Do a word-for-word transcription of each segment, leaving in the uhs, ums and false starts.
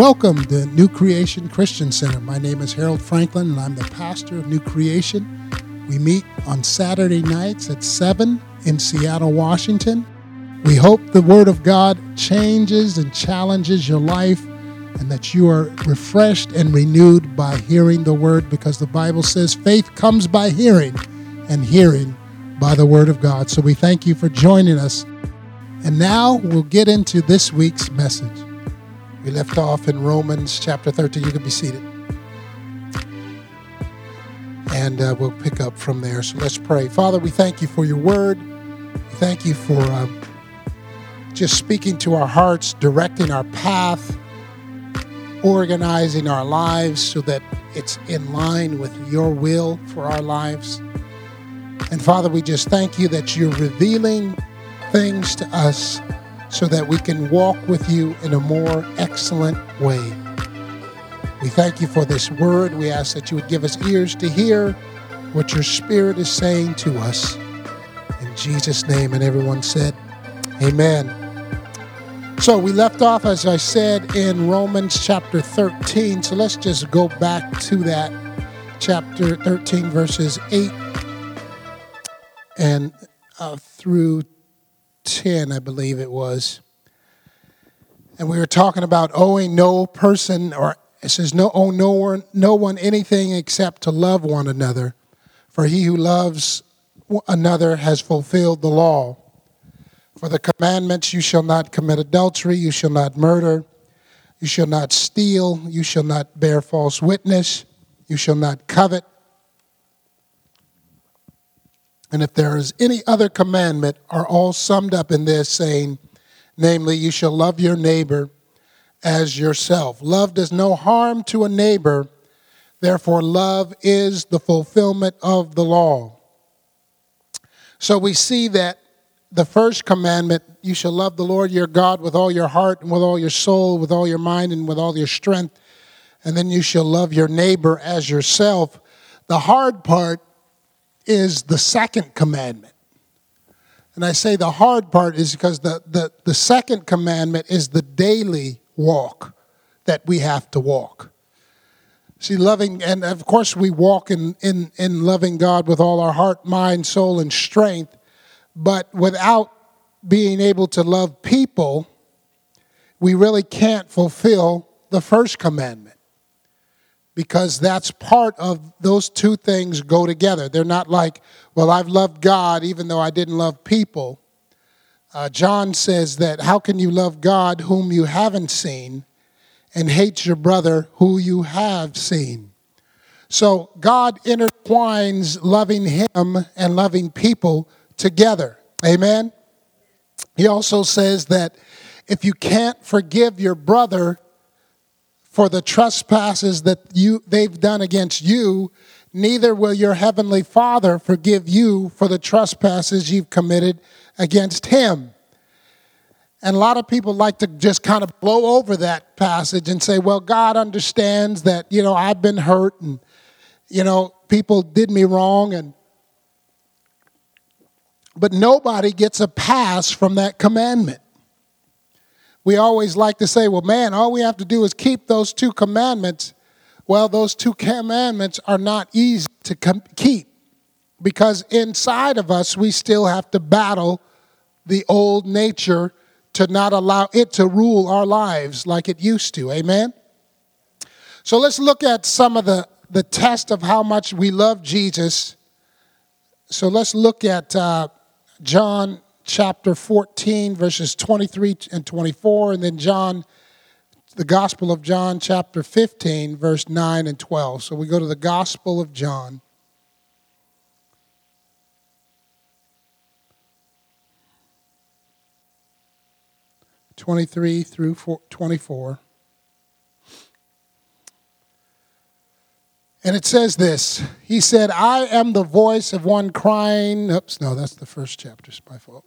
Welcome to New Creation Christian Center. My name is Harold Franklin, and I'm the pastor of New Creation. We meet on Saturday nights at seven in Seattle, Washington. We hope the Word of God changes and challenges your life and that you are refreshed and renewed by hearing the Word, because the Bible says faith comes by hearing and hearing by the Word of God. So we thank you for joining us. And now we'll get into this week's message. We left off in Romans chapter thirteen. You can be seated. And uh, we'll pick up from there. So let's pray. Father, we thank you for your word. We thank you for uh, just speaking to our hearts, directing our path, organizing our lives so that it's in line with your will for our lives. And Father, we just thank you that you're revealing things to us so that we can walk with you in a more excellent way. We thank you for this word. We ask that you would give us ears to hear what your Spirit is saying to us. In Jesus' name, and everyone said, amen. So we left off, as I said, in Romans chapter thirteen. So let's just go back to that chapter thirteen, verses eight and uh, through ten, I believe it was. And we were talking about owing no person, or it says, no, owe no one, no one anything except to love one another. For he who loves another has fulfilled the law. For the commandments, you shall not commit adultery, you shall not murder, you shall not steal, you shall not bear false witness, you shall not covet. And if there is any other commandment, are all summed up in this, saying, namely, you shall love your neighbor as yourself. Love does no harm to a neighbor. Therefore, love is the fulfillment of the law. So we see that the first commandment, you shall love the Lord your God with all your heart and with all your soul, with all your mind and with all your strength. And then you shall love your neighbor as yourself. The hard part is the second commandment. And I say the hard part is because the, the, the second commandment is the daily walk that we have to walk. See, loving, and of course we walk in, in, in loving God with all our heart, mind, soul, and strength, but without being able to love people, we really can't fulfill the first commandment. Because that's part of, those two things go together. They're not like, well, I've loved God even though I didn't love people. Uh, John says that, how can you love God whom you haven't seen and hate your brother who you have seen? So God intertwines loving him and loving people together. Amen? He also says that if you can't forgive your brother for the trespasses that you they've done against you, neither will your heavenly Father forgive you for the trespasses you've committed against him. And a lot of people like to just kind of blow over that passage and say, well, God understands that, you know, I've been hurt and, you know, people did me wrong. and But nobody gets a pass from that commandment. We always like to say, well, man, all we have to do is keep those two commandments. Well, those two commandments are not easy to com- keep because inside of us, we still have to battle the old nature to not allow it to rule our lives like it used to. Amen? So let's look at some of the, the test of how much we love Jesus. So let's look at uh, John chapter fourteen, verses twenty-three and twenty-four, and then John, the Gospel of John, chapter fifteen, verse nine and twelve. So we go to the Gospel of John. twenty-three through twenty-four. And it says this, he said, I am the voice of one crying. Oops, no, that's the first chapter. It's my fault.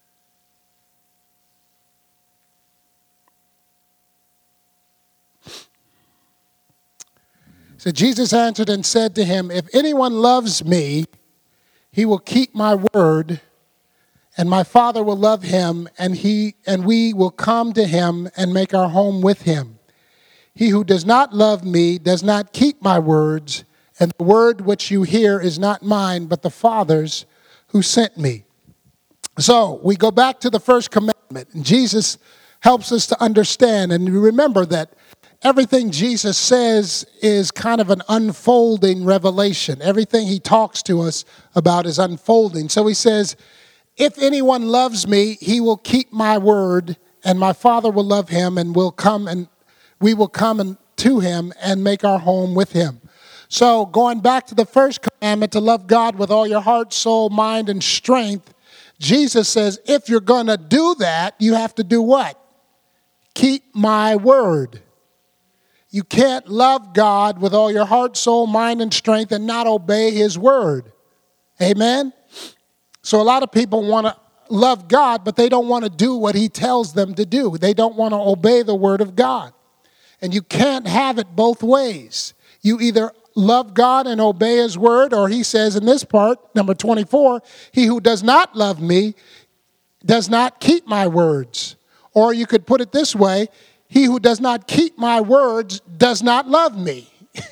So Jesus answered and said to him, if anyone loves me, he will keep my word, and my Father will love him, and he and we will come to him and make our home with him. He who does not love me does not keep my words, and the word which you hear is not mine, but the Father's who sent me. So we go back to the first commandment. And Jesus helps us to understand. And remember that everything Jesus says is kind of an unfolding revelation. Everything he talks to us about is unfolding. So he says, if anyone loves me, he will keep my word, and my Father will love him, and will come and we will come and to him and make our home with him. So going back to the first commandment, to love God with all your heart, soul, mind, and strength, Jesus says, if you're going to do that, you have to do what? Keep my word. You can't love God with all your heart, soul, mind, and strength and not obey his word. Amen? So a lot of people want to love God, but they don't want to do what he tells them to do. They don't want to obey the word of God. And you can't have it both ways. You either love God and obey his word, or he says in this part, number twenty-four, he who does not love me does not keep my words. Or you could put it this way, he who does not keep my words does not love me.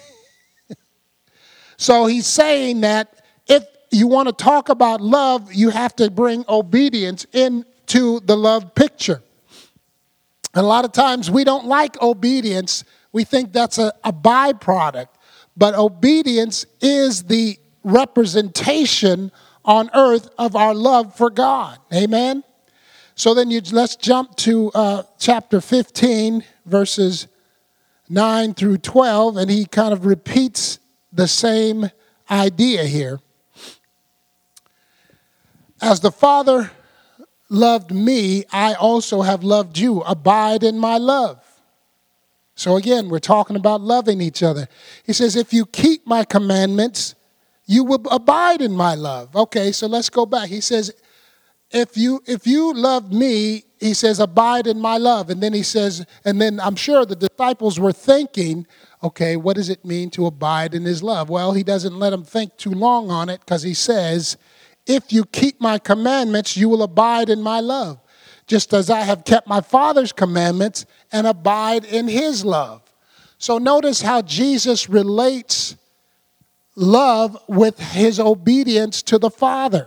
So he's saying that if you want to talk about love, you have to bring obedience into the love picture. And a lot of times we don't like obedience. We think that's a, a byproduct. But obedience is the representation on earth of our love for God. Amen? So then you, let's jump to uh, chapter fifteen, verses nine through twelve. And he kind of repeats the same idea here. As the Father loved me, I also have loved you. Abide in my love. So again, we're talking about loving each other. He says, if you keep my commandments, you will abide in my love. Okay, so let's go back. He says, if you if you love me, he says, abide in my love. And then he says, and then I'm sure the disciples were thinking, okay, what does it mean to abide in his love? Well, he doesn't let them think too long on it, because he says, if you keep my commandments, you will abide in my love, just as I have kept my Father's commandments and abide in his love. So notice how Jesus relates love with his obedience to the Father.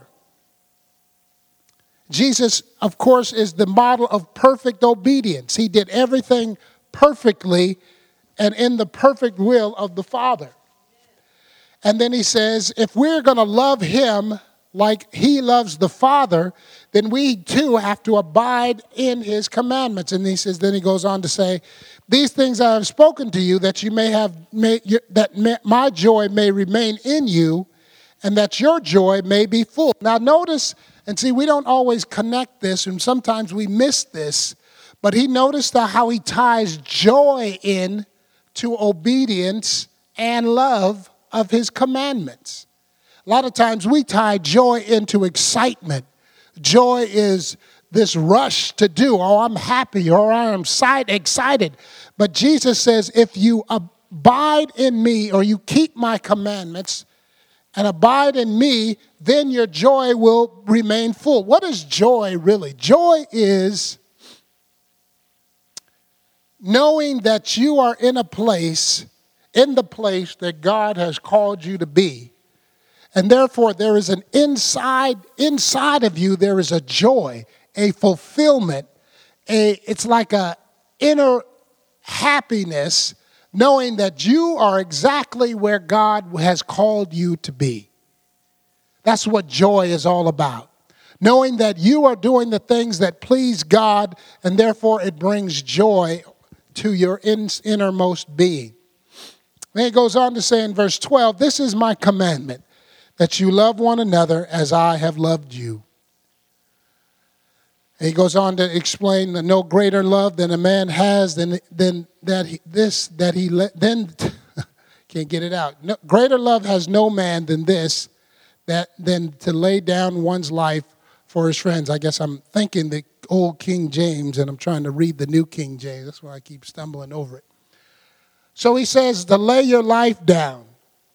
Jesus, of course, is the model of perfect obedience. He did everything perfectly and in the perfect will of the Father. And then he says, if we're going to love him like he loves the Father, then we too have to abide in his commandments. And he says, then he goes on to say, these things I have spoken to you, that you may have, may, that may, my joy may remain in you, and that your joy may be full. Now notice, and see, we don't always connect this, and sometimes we miss this, but he noticed how he ties joy in to obedience and love of his commandments. A lot of times we tie joy into excitement. Joy is this rush to do. Oh, I'm happy, or I'm excited. But Jesus says, if you abide in me, or you keep my commandments and abide in me, then your joy will remain full. What is joy really? Joy is knowing that you are in a place, in the place that God has called you to be. And therefore, there is an inside, inside of you, there is a joy, a fulfillment, a, it's like a inner happiness, knowing that you are exactly where God has called you to be. That's what joy is all about. Knowing that you are doing the things that please God, and therefore it brings joy to your in, innermost being. Then he goes on to say in verse twelve, this is my commandment, that you love one another as I have loved you. And he goes on to explain that no greater love than a man has than, than that he, this, that he, then, can't get it out. No, greater love has no man than this, that than to lay down one's life for his friends. I guess I'm thinking the old King James, and I'm trying to read the new King James. That's why I keep stumbling over it. So he says to lay your life down.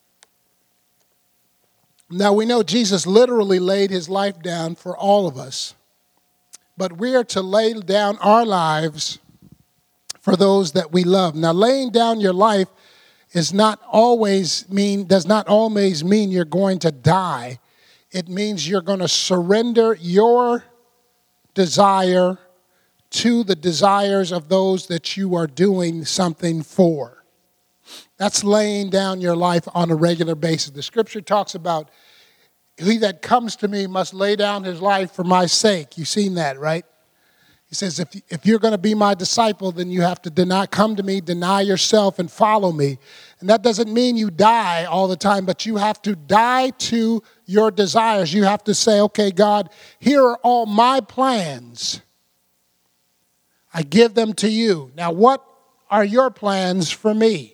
Now, we know Jesus literally laid his life down for all of us. But we are to lay down our lives for those that we love. Now, laying down your life is not always mean, does not always mean you're going to die. It means you're going to surrender your desire to the desires of those that you are doing something for. That's laying down your life on a regular basis. The scripture talks about, he that comes to me must lay down his life for my sake. You've seen that, right? He says, if, if you're going to be my disciple, then you have to deny, come to me, deny yourself, and follow me. And that doesn't mean you die all the time, but you have to die to your desires. You have to say, okay, God, here are all my plans. I give them to you. Now, what are your plans for me?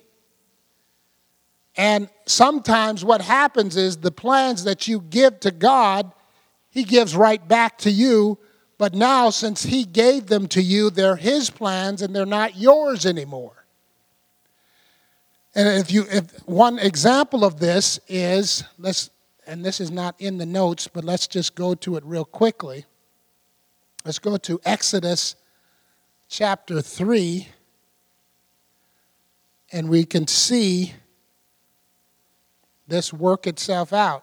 And sometimes what happens is the plans that you give to God, he gives right back to you. But now, since he gave them to you, they're his plans and they're not yours anymore. And if you, if one example of this is, let's, and this is not in the notes, but let's just go to it real quickly. Let's go to Exodus chapter three, and we can see this work itself out.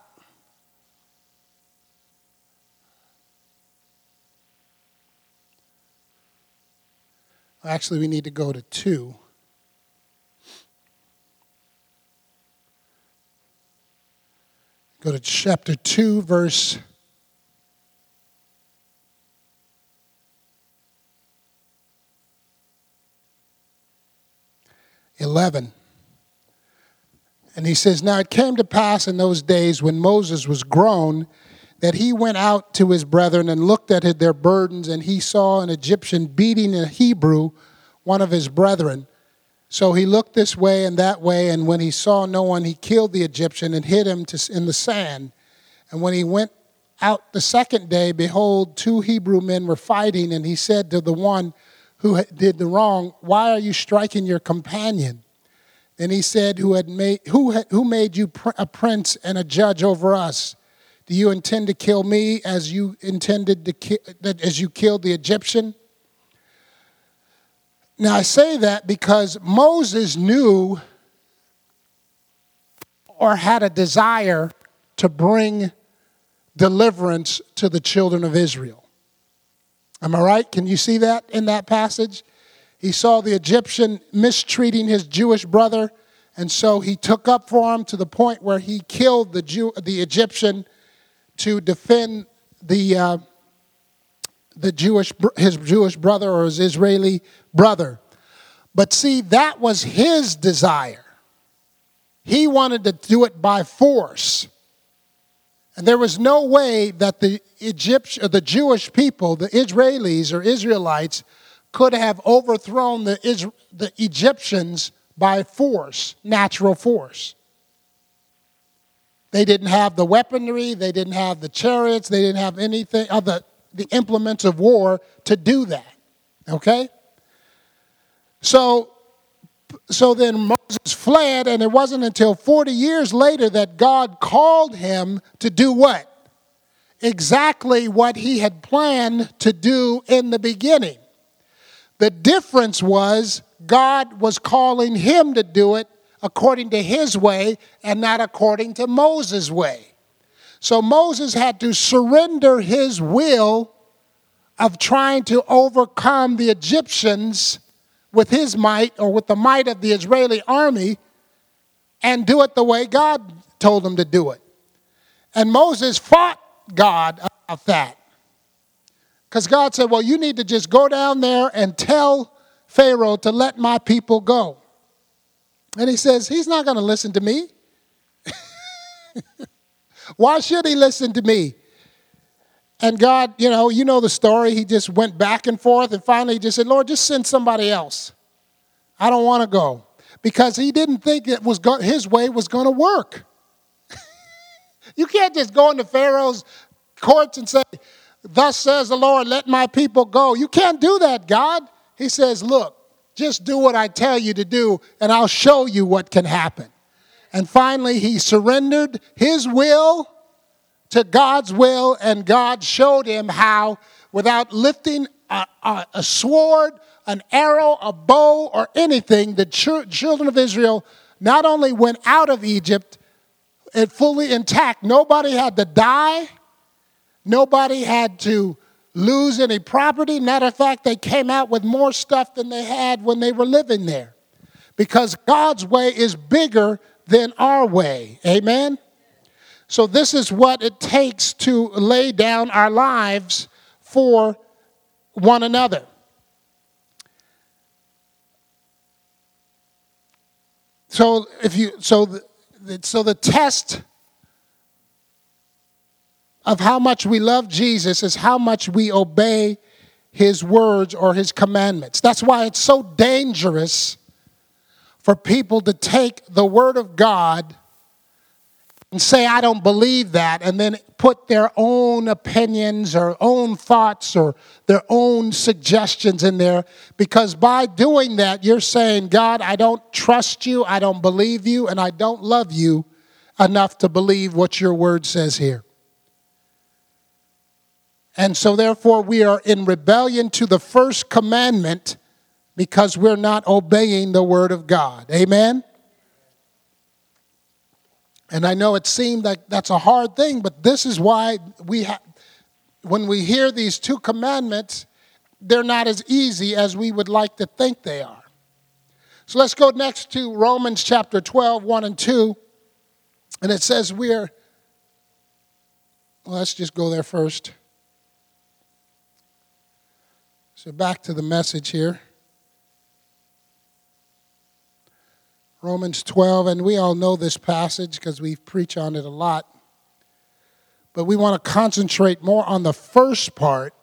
Actually, we need to go to two. Go to chapter two, verse eleven. And he says, now it came to pass in those days when Moses was grown, that he went out to his brethren and looked at their burdens, and he saw an Egyptian beating a Hebrew, one of his brethren. So he looked this way and that way, and when he saw no one, he killed the Egyptian and hid him to, in the sand. And when he went out the second day, behold, two Hebrew men were fighting, and he said to the one who did the wrong, why are you striking your companion? And he said, who had made who had, who made you a prince and a judge over us? Do you intend to kill me as you intended to ki- as you killed the Egyptian? Now I say that because Moses knew or had a desire to bring deliverance to the children of Israel. Am I right? Can you see that in that passage? He saw the Egyptian mistreating his Jewish brother, and so he took up for him to the point where he killed the Jew, the Egyptian, to defend the uh, the Jewish his Jewish brother or his Israeli brother. But see, that was his desire. He wanted to do it by force. And there was no way that the Egyptian, the Jewish people, the Israelis or Israelites, could have overthrown the, the Egyptians by force, natural force. They didn't have the weaponry, they didn't have the chariots, they didn't have anything other the implements of war to do that. Okay? So, so then Moses fled, and it wasn't until forty years later that God called him to do what? Exactly what he had planned to do in the beginning. The difference was God was calling him to do it according to his way and not according to Moses' way. So Moses had to surrender his will of trying to overcome the Egyptians with his might or with the might of the Israeli army and do it the way God told him to do it. And Moses fought God about that. Because God said, well, you need to just go down there and tell Pharaoh to let my people go. And he says, he's not going to listen to me. Why should he listen to me? And God, you know, you know the story. He just went back and forth, and finally he just said, Lord, just send somebody else. I don't want to go. Because he didn't think it was go- his way was going to work. You can't just go into Pharaoh's courts and say, thus says the Lord, let my people go. You can't do that, God. He says, look, just do what I tell you to do, and I'll show you what can happen. And finally, he surrendered his will to God's will, and God showed him how, without lifting a, a, a sword an arrow, a bow, or anything, the ch- children of Israel not only went out of Egypt it fully intact. Nobody had to die. Nobody had to lose any property. Matter of fact, they came out with more stuff than they had when they were living there. Because God's way is bigger than our way. Amen? So this is what it takes to lay down our lives for one another. So if you so the, so the test of how much we love Jesus is how much we obey his words or his commandments. That's why it's so dangerous for people to take the word of God and say, I don't believe that, and then put their own opinions or own thoughts or their own suggestions in there. Because by doing that, you're saying, God, I don't trust you, I don't believe you, and I don't love you enough to believe what your word says here. And so therefore, we are in rebellion to the first commandment because we're not obeying the word of God. Amen? And I know it seemed like that's a hard thing, but this is why we have, when we hear these two commandments, they're not as easy as we would like to think they are. So let's go next to Romans chapter twelve, one and two. And it says we're, well, let's just go there first. So back to the message here. Romans twelve, and we all know this passage because we preach on it a lot. But we want to concentrate more on the first part.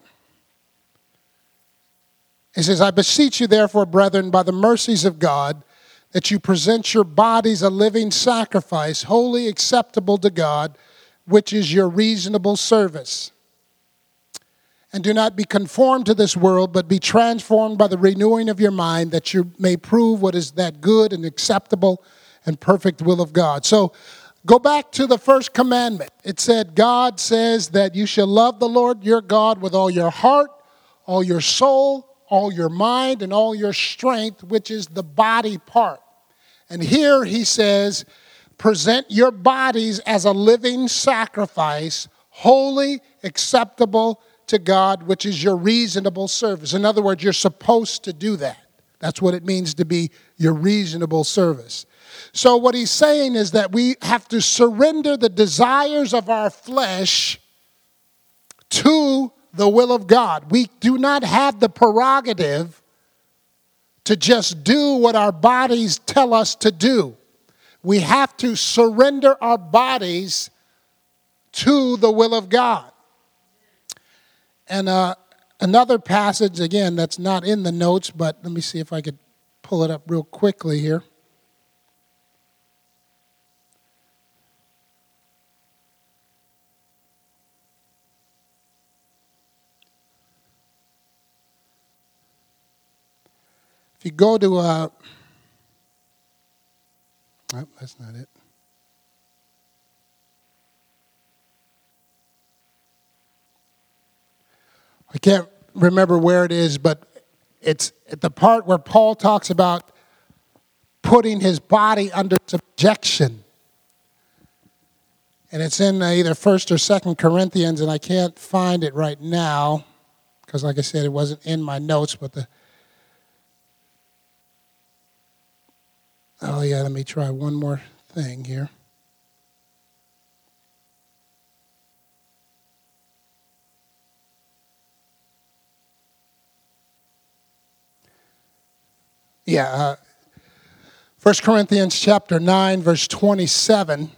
It says, I beseech you therefore, brethren, by the mercies of God, that you present your bodies a living sacrifice, wholly acceptable to God, which is your reasonable service. And do not be conformed to this world, but be transformed by the renewing of your mind, that you may prove what is that good and acceptable and perfect will of God. So go back to the first commandment. It said, God says that you shall love the Lord your God with all your heart, all your soul, all your mind, and all your strength, which is the body part. And here he says, present your bodies as a living sacrifice, holy, acceptable to God, which is your reasonable service. In other words, you're supposed to do that. That's what it means to be your reasonable service. So what he's saying is that we have to surrender the desires of our flesh to the will of God. We do not have the prerogative to just do what our bodies tell us to do. We have to surrender our bodies to the will of God. And uh, another passage, again, that's not in the notes, but let me see if I could pull it up real quickly here. If you go to, uh, oh, that's not it. I can't remember where it is, but it's at the part where Paul talks about putting his body under subjection. And it's in either First or Second Corinthians, and I can't find it right now because, like I said, it wasn't in my notes. But the oh yeah, let me try one more thing here. Yeah, uh, First Corinthians chapter nine, verse twenty-seven.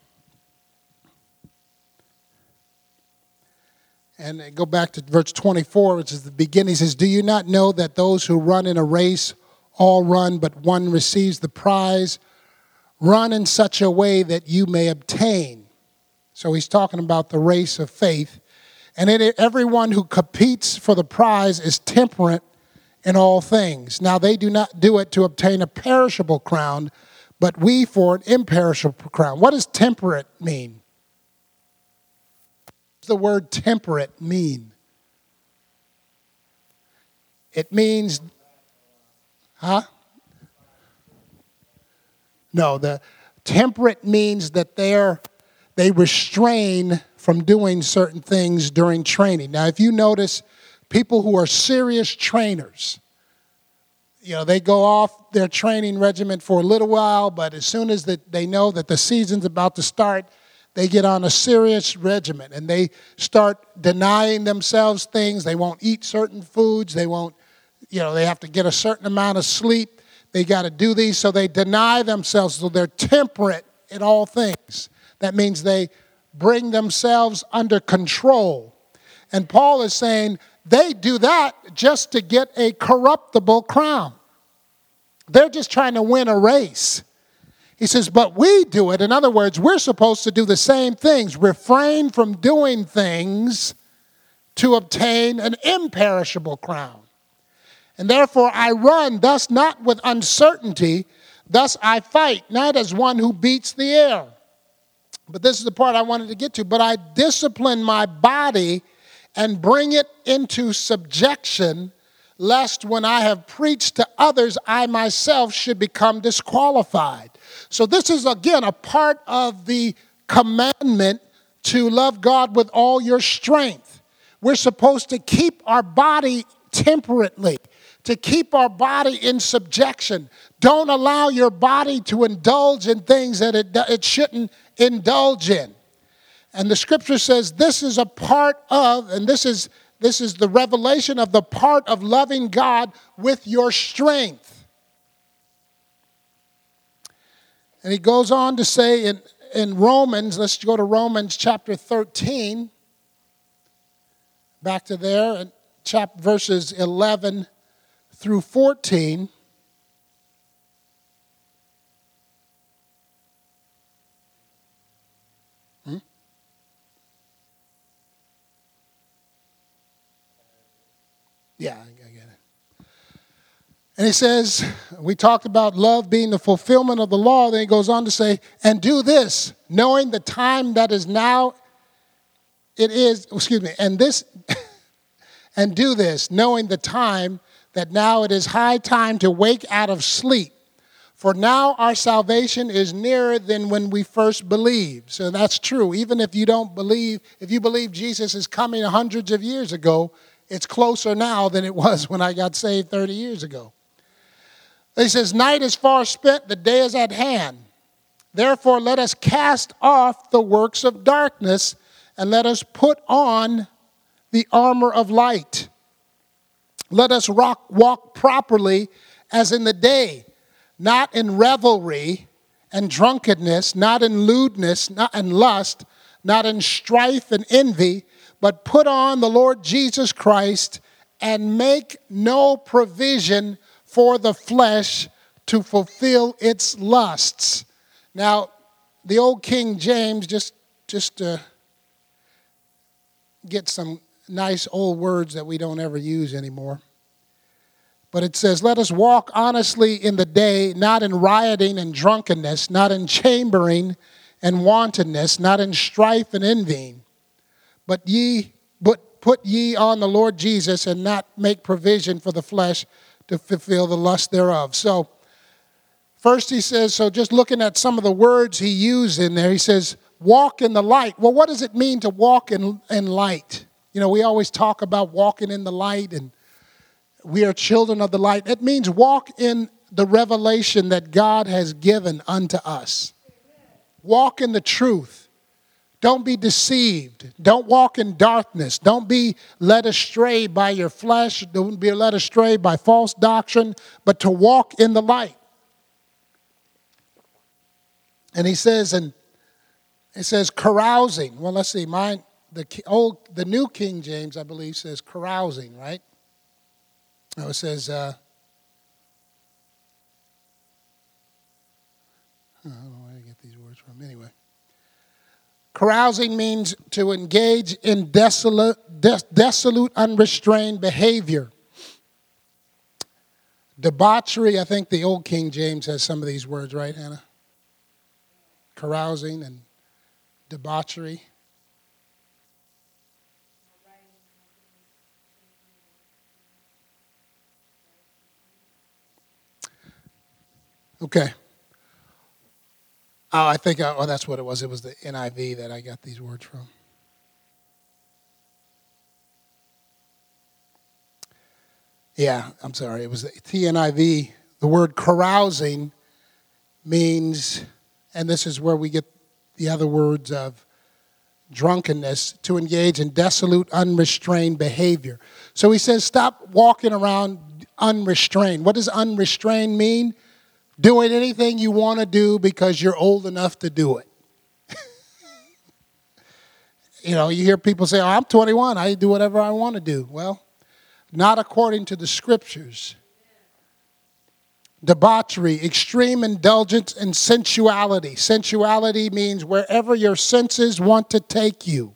And go back to verse twenty-four, which is the beginning. He says, do you not know that those who run in a race all run, but one receives the prize? Run in such a way that you may obtain. So he's talking about the race of faith. And it, everyone who competes for the prize is temperate in all things. Now they do not do it to obtain a perishable crown, but we for an imperishable crown. What does temperate mean? What does the word temperate mean? It means Huh? No, the temperate means that they're they restrain from doing certain things during training. Now, if you notice, people who are serious trainers, you know, they go off their training regimen for a little while, but as soon as that they know that the season's about to start, they get on a serious regimen and they start denying themselves things. They won't eat certain foods. They won't, you know, they have to get a certain amount of sleep. They got to do these, so they deny themselves, so they're temperate in all things. That means they bring themselves under control. And Paul is saying they do that just to get a corruptible crown. They're just trying to win a race. He says, but we do it. In other words, we're supposed to do the same things, refrain from doing things to obtain an imperishable crown. And therefore I run, thus not with uncertainty, thus I fight, not as one who beats the air. But this is the part I wanted to get to. But I discipline my body and bring it into subjection, lest when I have preached to others, I myself should become disqualified. So this is, again, a part of the commandment to love God with all your strength. We're supposed to keep our body temperately, to keep our body in subjection. Don't allow your body to indulge in things that it, it shouldn't indulge in. And the scripture says this is a part of, and this is this is the revelation of the part of loving God with your strength. And he goes on to say in, in Romans, let's go to Romans chapter thirteen, back to there, and chap, verses eleven through fourteen. Hmm? Yeah, I get it. And he says, we talked about love being the fulfillment of the law. Then he goes on to say, and do this, knowing the time that is now, it is, excuse me, and this, and do this, knowing the time that now it is high time to wake out of sleep. For now our salvation is nearer than when we first believed. So that's true. Even if you don't believe, if you believe Jesus is coming hundreds of years ago, it's closer now than it was when I got saved thirty years ago. He says, night is far spent, the day is at hand. Therefore, let us cast off the works of darkness and let us put on the armor of light. Let us rock, walk properly as in the day, not in revelry and drunkenness, not in lewdness, not in lust, not in strife and envy, but put on the Lord Jesus Christ and make no provision for the flesh to fulfill its lusts. Now, the old King James, just, just to get some nice old words that we don't ever use anymore. But it says, let us walk honestly in the day, not in rioting and drunkenness, not in chambering and wantonness, not in strife and envying. But ye but put ye on the Lord Jesus and not make provision for the flesh to fulfill the lust thereof. So first he says, so just looking at some of the words he used in there, he says, walk in the light. Well, what does it mean to walk in, in light? You know, we always talk about walking in the light and we are children of the light. It means walk in the revelation that God has given unto us. Walk in the truth. Don't be deceived. Don't walk in darkness. Don't be led astray by your flesh. Don't be led astray by false doctrine, but to walk in the light. And he says, and it says carousing. Well, let's see. Mine, the old, the New King James, I believe, says carousing, right? No, it says, uh, I don't know where to get these words from. Anyway. Carousing means to engage in desolate, des- desolate, unrestrained behavior. Debauchery, I think the old King James has some of these words, right, Hannah? Carousing and debauchery. Okay. Oh, I think, I, oh, that's what it was. It was the N I V that I got these words from. Yeah, I'm sorry. It was the T N I V. The word carousing means, and this is where we get the other words of drunkenness, to engage in dissolute, unrestrained behavior. So he says, stop walking around unrestrained. What does unrestrained mean? Doing anything you want to do because you're old enough to do it. You know, you hear people say, oh, I'm twenty-one, I do whatever I want to do. Well, not according to the scriptures. Debauchery, extreme indulgence in sensuality. Sensuality means wherever your senses want to take you.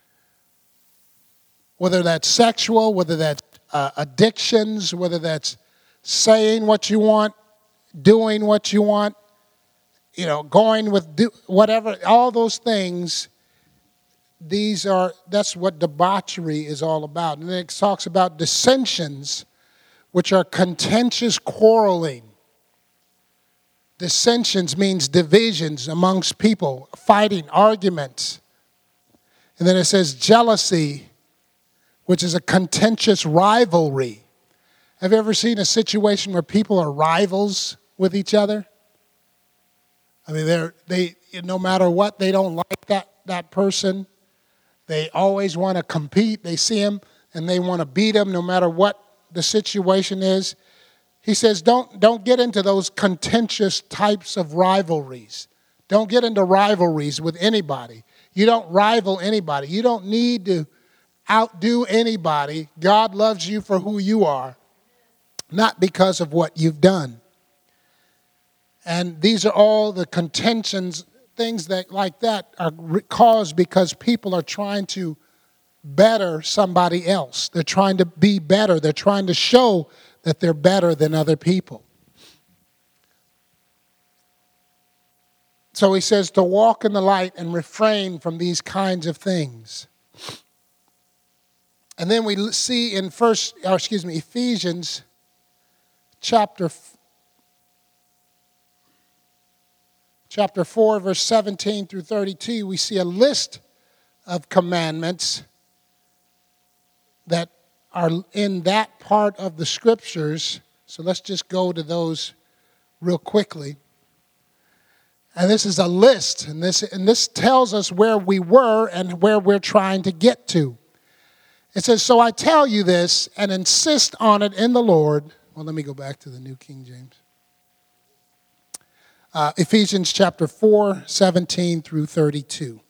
Whether that's sexual, whether that's uh, addictions, whether that's saying what you want, doing what you want, you know, going with do, whatever, all those things, these are, that's what debauchery is all about. And then it talks about dissensions, which are contentious quarreling. Dissensions means divisions amongst people, fighting, arguments. And then it says jealousy, which is a contentious rivalry. Have you ever seen a situation where people are rivals with each other? I mean, they're, they, no matter what, they don't like that, that person. They always want to compete. They see him and they want to beat him no matter what the situation is. He says, don't, don't get into those contentious types of rivalries. Don't get into rivalries with anybody. You don't rival anybody. You don't need to outdo anybody. God loves you for who you are, not because of what you've done. And these are all the contentions, things that like that are caused because people are trying to better somebody else. They're trying to be better. They're trying to show that they're better than other people. So he says to walk in the light and refrain from these kinds of things. And then we see in first, or excuse me, Ephesians chapter chapter four, verse seventeen through thirty-two, we see a list of commandments that are in that part of the scriptures. So let's just go to those real quickly. And this is a list, and this, and this tells us where we were and where we're trying to get to. It says, so I tell you this and insist on it in the Lord. Well, let me go back to the New King James. Uh, Ephesians chapter four, seventeen through thirty-two.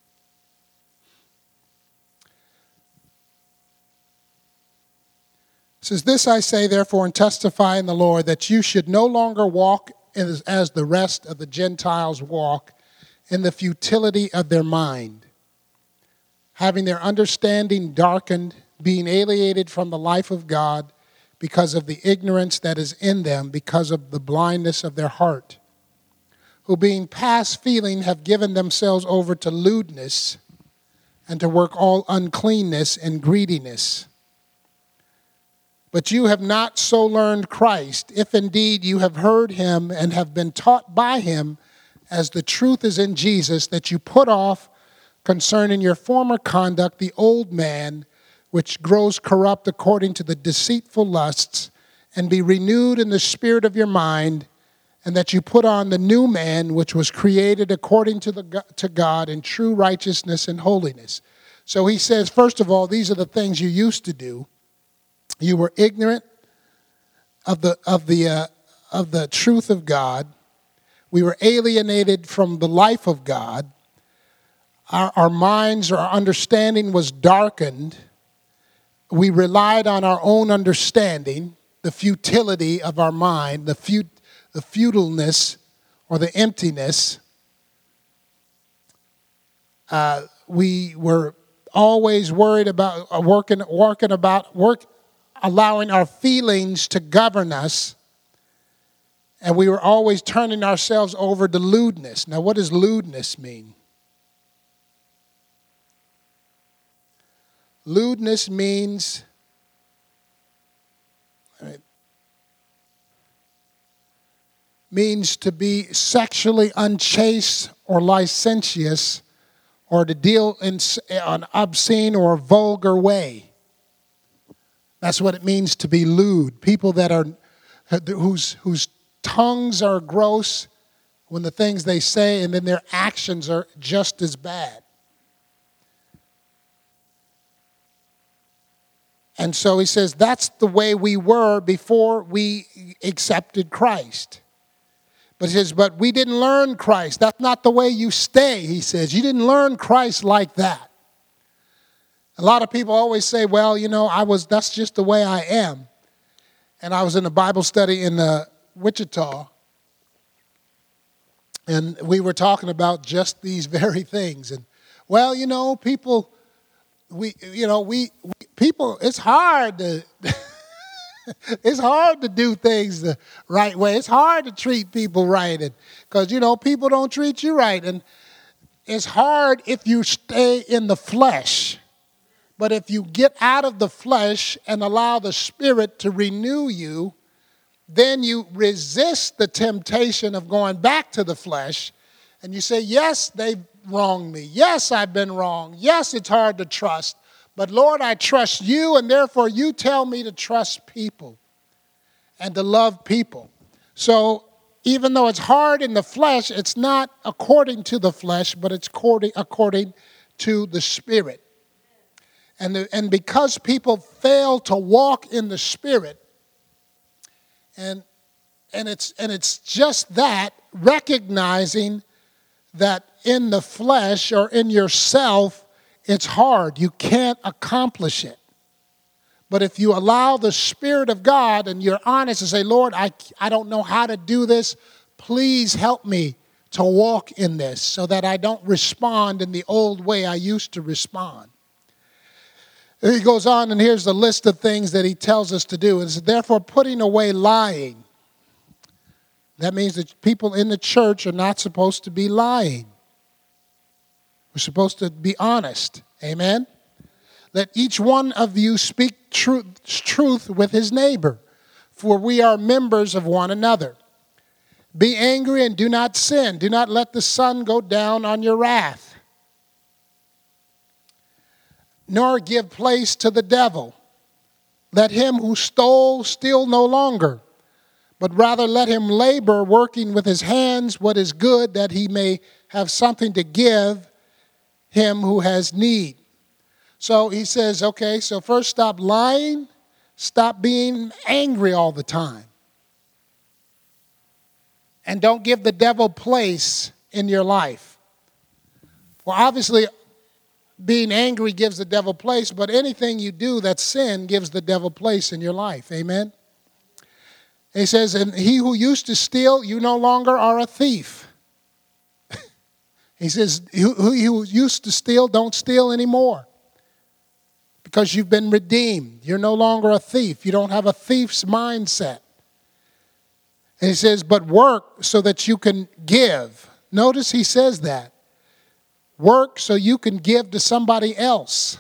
It says, this I say, therefore, and testify in the Lord, that you should no longer walk as, as the rest of the Gentiles walk, in the futility of their mind, having their understanding darkened, being alienated from the life of God because of the ignorance that is in them, because of the blindness of their heart, who being past feeling have given themselves over to lewdness and to work all uncleanness and greediness. But you have not so learned Christ, if indeed you have heard him and have been taught by him, as the truth is in Jesus, that you put off concerning your former conduct the old man, which grows corrupt according to the deceitful lusts, and be renewed in the spirit of your mind, and that you put on the new man, which was created according to, the, to God in true righteousness and holiness. So he says, first of all, these are the things you used to do. You were ignorant of the of the uh, of the truth of God. We were alienated from the life of God. Our, our minds, our understanding was darkened. We relied on our own understanding, the futility of our mind, the fut, the futileness or the emptiness. Uh, we were always worried about uh, working, working about work. allowing our feelings to govern us, and we were always turning ourselves over to lewdness. Now, what does lewdness mean? Lewdness means means to be sexually unchaste or licentious, or to deal in an obscene or vulgar way. That's what it means to be lewd. People that are whose whose tongues are gross when the things they say, and then their actions are just as bad. And so he says that's the way we were before we accepted Christ. But he says, but we didn't learn Christ. That's not the way you stay, he says. You didn't learn Christ like that. A lot of people always say, well, you know, I was, that's just the way I am. And I was in a Bible study in uh, Wichita, and we were talking about just these very things. And, well, you know, people, we, you know, we, we people, it's hard to... It's hard to do things the right way. It's hard to treat people right, and because, you know, people don't treat you right. And it's hard if you stay in the flesh. But if you get out of the flesh and allow the Spirit to renew you, then you resist the temptation of going back to the flesh. And you say, yes, they've wronged me. Yes, I've been wrong. Yes, it's hard to trust. But Lord, I trust you, and therefore you tell me to trust people and to love people. So even though it's hard in the flesh, it's not according to the flesh, but it's according, according to the Spirit. And, the, and because people fail to walk in the Spirit, and, and, it's, and it's just that, recognizing that in the flesh or in yourself, it's hard. You can't accomplish it. But if you allow the Spirit of God and you're honest and say, Lord, I, I don't know how to do this. Please help me to walk in this so that I don't respond in the old way I used to respond. And he goes on, and here's the list of things that he tells us to do. It's therefore putting away lying. That means that people in the church are not supposed to be lying. We're supposed to be honest. Amen? Let each one of you speak truth, truth with his neighbor, for we are members of one another. Be angry and do not sin. Do not let the sun go down on your wrath, nor give place to the devil. Let him who stole steal no longer, but rather let him labor, working with his hands what is good, that he may have something to give him who has need. So he says, okay, so first stop lying, stop being angry all the time. And don't give the devil place in your life. Well, obviously, being angry gives the devil place, but anything you do that's sin gives the devil place in your life. Amen? He says, and he who used to steal, you no longer are a thief. He says, who used to steal, don't steal anymore. Because you've been redeemed. You're no longer a thief. You don't have a thief's mindset. And he says, but work so that you can give. Notice he says that. Work so you can give to somebody else.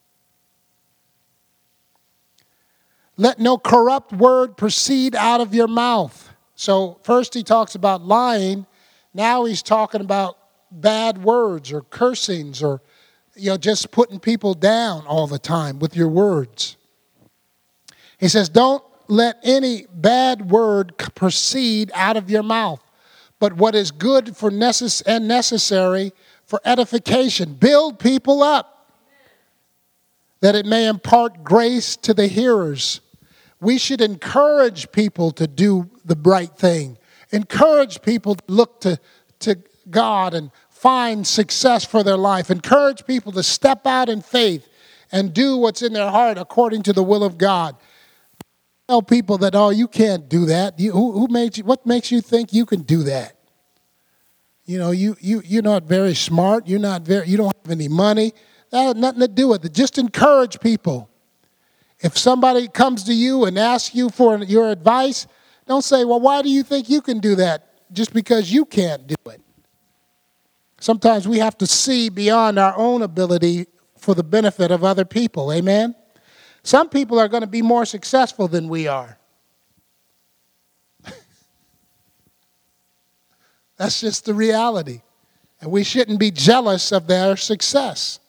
Let no corrupt word proceed out of your mouth. So first he talks about lying. Now he's talking about bad words or cursings, or, you know, just putting people down all the time with your words. He says, don't let any bad word proceed out of your mouth, but what is good for necess- and necessary for edification. Build people up, that it may impart grace to the hearers. We should encourage people to do the right thing. Encourage people to look to, to God and find success for their life. Encourage people to step out in faith and do what's in their heart according to the will of God. Tell people that, oh, you can't do that. You, who, who made you, what makes you think you can do that? You know, you, you, you're not very smart. You're not very, you don't have any money. That has nothing to do with it. Just encourage people. If somebody comes to you and asks you for your advice, don't say, well, why do you think you can do that? Just because you can't do it. Sometimes we have to see beyond our own ability for the benefit of other people. Amen? Some people are going to be more successful than we are. That's just the reality. And we shouldn't be jealous of their success.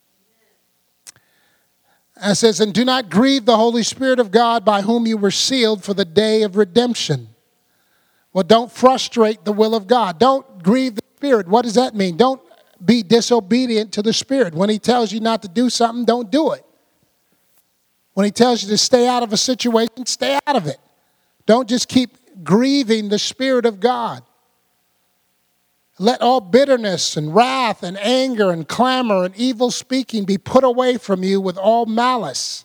And it says, and do not grieve the Holy Spirit of God by whom you were sealed for the day of redemption. Well, don't frustrate the will of God. Don't grieve the Spirit. What does that mean? Don't be disobedient to the Spirit. When he tells you not to do something, don't do it. When he tells you to stay out of a situation, stay out of it. Don't just keep grieving the Spirit of God. Let all bitterness and wrath and anger and clamor and evil speaking be put away from you with all malice.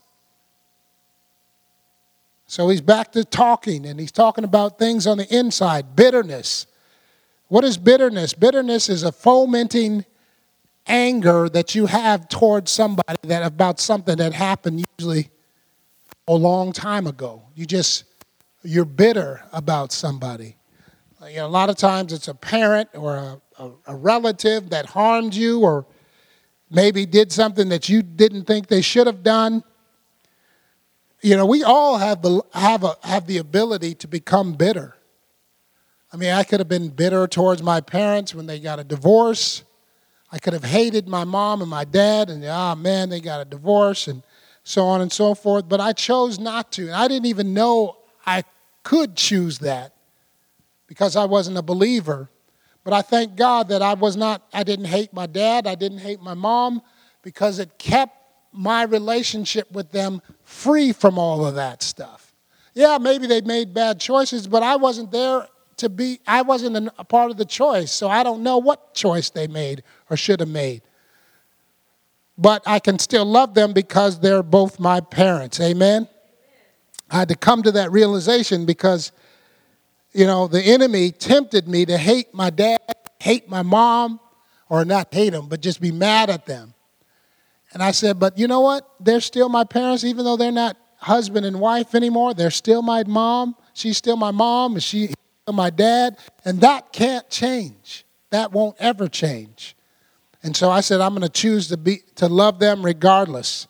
So he's back to talking, and he's talking about things on the inside. Bitterness. What is bitterness? Bitterness is a fomenting anger that you have towards somebody that about something that happened usually a long time ago. You just, you're bitter about somebody. You know, a lot of times it's a parent or a, a, a relative that harmed you or maybe did something that you didn't think they should have done. You know, we all have the have a have the ability to become bitter. I mean, I could have been bitter towards my parents when they got a divorce. I could have hated my mom and my dad, and ah, man, they got a divorce, and so on and so forth. But I chose not to. And I didn't even know I could choose that because I wasn't a believer. But I thank God that I was not. I didn't hate my dad. I didn't hate my mom because it kept my relationship with them free from all of that stuff. Yeah, maybe they made bad choices, but I wasn't there to be, I wasn't a part of the choice, so I don't know what choice they made or should have made. But I can still love them because they're both my parents, amen? I had to come to that realization because, you know, the enemy tempted me to hate my dad, hate my mom, or not hate them, but just be mad at them. And I said, but you know what? They're still my parents, even though they're not husband and wife anymore. They're still my mom. She's still my mom, and she's still my dad. And that can't change. That won't ever change. And so I said, I'm going to choose to be to love them regardless.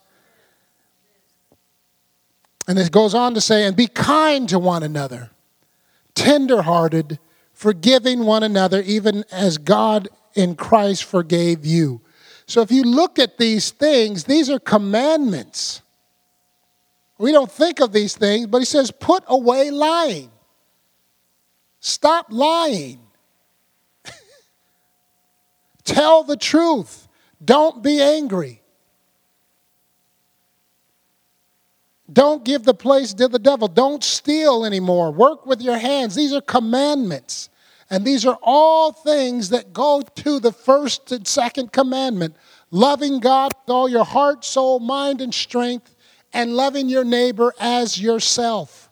And it goes on to say, and be kind to one another, tenderhearted, forgiving one another, even as God in Christ forgave you. So if you look at these things, these are commandments. We don't think of these things, but he says, put away lying. Stop lying. Tell the truth. Don't be angry. Don't give the place to the devil. Don't steal anymore. Work with your hands. These are commandments. And these are all things that go to the first and second commandment. Loving God with all your heart, soul, mind, and strength, and loving your neighbor as yourself.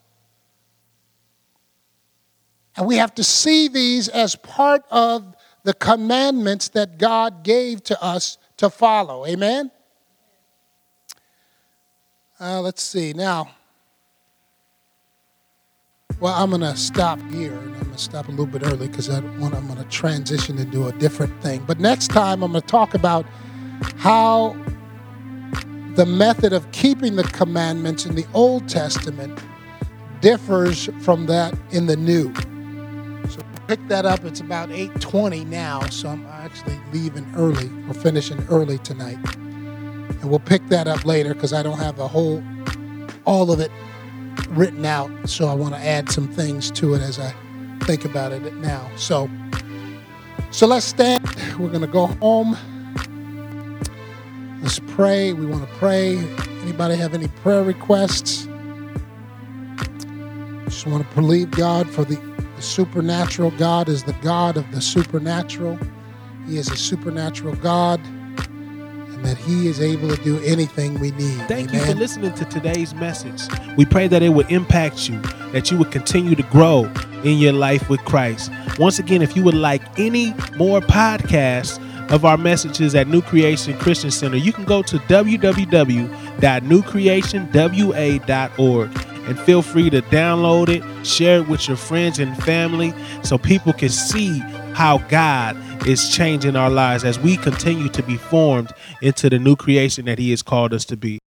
And we have to see these as part of the commandments that God gave to us to follow. Amen? Uh, let's see. Now, well, I'm going to stop here, and I'm going to stop a little bit early because I want, I'm going to transition into a different thing. But next time, I'm going to talk about how the method of keeping the commandments in the Old Testament differs from that in the New. So pick that up. It's about eight twenty now, so I'm actually leaving early or finishing early tonight. And we'll pick that up later because I don't have a whole, all of it written out, so I want to add some things to it as I think about it now. So, so let's stand. We're going to go home. Let's pray. We want to pray. Anybody have any prayer requests? Just want to believe God for the, the supernatural. God is the God of the supernatural. He is a supernatural God. That he is able to do anything we need. Thank Amen. you for listening to today's message. We pray that it would impact you, that you would continue to grow in your life with Christ. Once again, if you would like any more podcasts of our messages at New Creation Christian Center, you can go to w w w dot new creation w a dot org and feel free to download it, share it with your friends and family so people can see how God is changing our lives as we continue to be formed into the new creation that he has called us to be.